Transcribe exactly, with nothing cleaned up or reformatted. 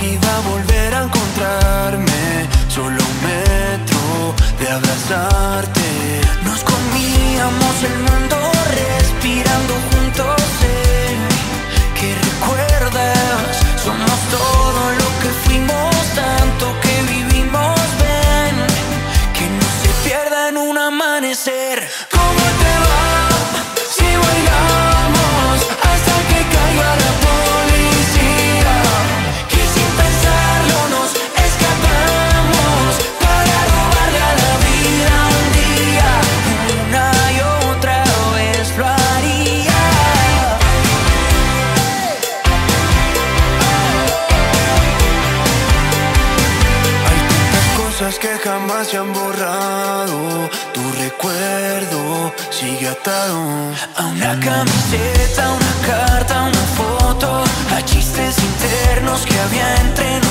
iba a volver a encontrarme, solo un metro de abrazarte. Nos comíamos el mundo respirando juntos, sé que recuerdas. Somos todo lo que fuimos, tanto que vivimos, ven, que no se pierda en un amanecer. ¿Cómo te va si bailamos hasta que caiga la policía? Que sin pensarlo nos escapamos para robarle a la vida un día. Una y otra vez lo haría. Hay tantas cosas que jamás se han borrado. Tu recuerdo sigue atado a una camiseta, una carta, una foto, a chistes internos que había entre nosotros.